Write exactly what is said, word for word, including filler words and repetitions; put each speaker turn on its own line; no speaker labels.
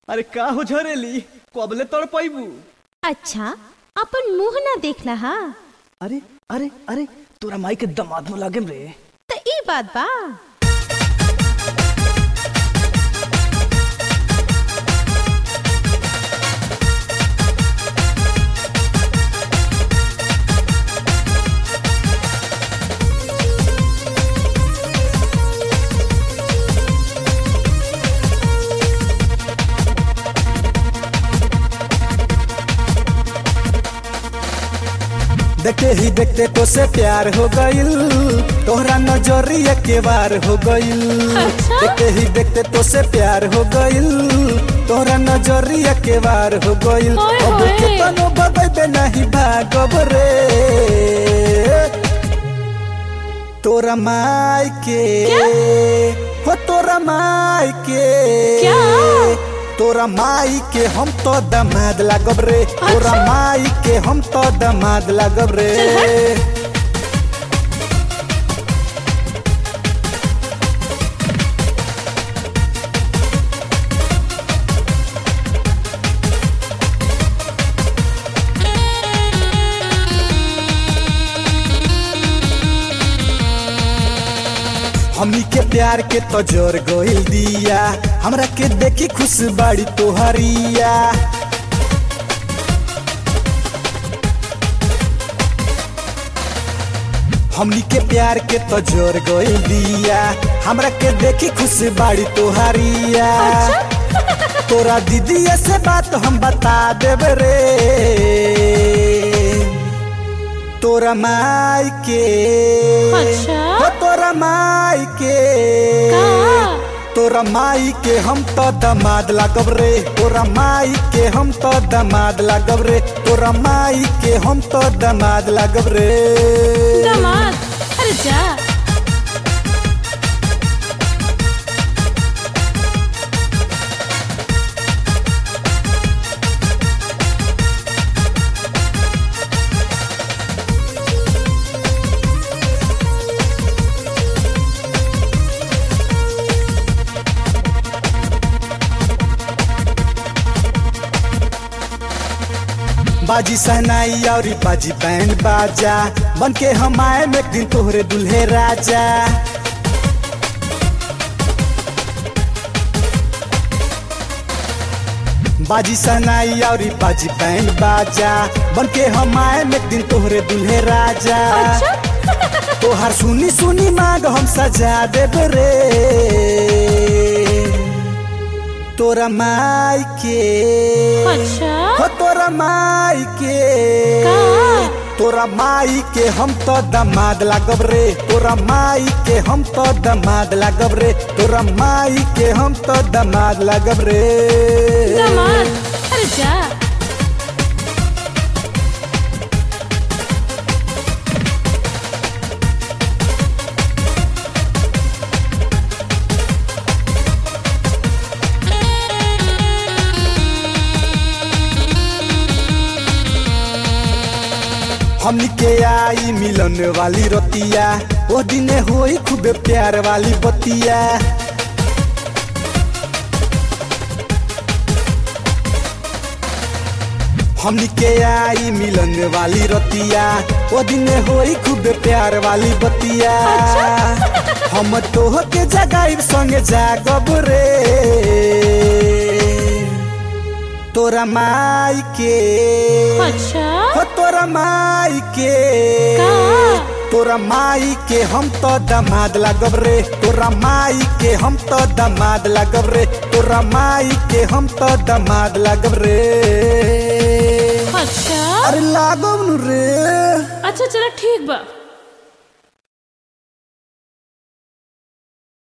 अरे का हो झरेली कबले तड़ पैबू।
अच्छा अपन मुंह ना देखला हा।
अरे अरे अरे तोरा माई के दमाद में लागे रे।
त ई बात बा।
देखते ही देखते तो से प्यार हो गइल, तोहरा नजरिया के वार हो गइल।
अच्छा?
देखते ही देखते तो से प्यार हो गइल, तोहरा नजरिया के वार हो गइल।
ओए
अब
होए।
के तनो बगैबे नहीं भागब रे। तोरा माई के हो तोरा माई के
क्या?
तोरा माई के हम तो दमाद लागब रे। तोरा
अच्छा?
माई के हम तो दमाद लागब रे। हमनी के प्यार के तो जोर गोइल दिया, हमरा के देखी खुश बाड़ी तोहरिया। हमनी के प्यार के तो जोर गोइल दिया, हमरा के देखी खुश बाड़ी तोहरिया। तोरा दीदी से बात हम बता देब रे। तोरा माई के
अच्छा?
हो तोरा माई के
का?
तोरा माई के हम तो दमाद लागब रे। तोरा माई के हम तो दमाद लागब रे। तोरा माई के हम तो दमाद लागब रे।
दामाद? अरे जा।
बाजी सहनाई और बाजी बैंड बाजा, बन के हम आए में एक दिन तोहरे दुल्हे राजा। बाजी सहनाई और बाजी बैंड बाजा, बन के हम आए में एक दिन तोहरे दुल्हे राजा। तोहार सुनी सुनी मांग हम सजा देब रे। तोरा माई के
अच्छा?
हो तोरा माई के
का?
तोरा माई के हम तो दमाद लागब रे। तोरा माई के हम तो दमाद लागब रे। तोरा माई के हम तो दमाद लागब रे।
दामाद? अरे जा।
हमनी के आई मिलन वाली रतिया, ओ दिने होई खूबे प्यार वाली बतिया। हमनी के आई मिलन वाली रतिया, ओ दिने होई खूबे प्यार वाली बतिया। हम तोह के जगाइब संगे जागब रे। तोरा माई के
अच्छा?
हो तोरा माई के
का?
तोरा माई के हम तो दमाद लागब रे। तोरा माई के हम तो दमाद लागब रे। तोरा माई के हम तो दमाद लागब रे।
अच्छा?
अरे लागब नु रे।
अच्छा चला ठीक बा।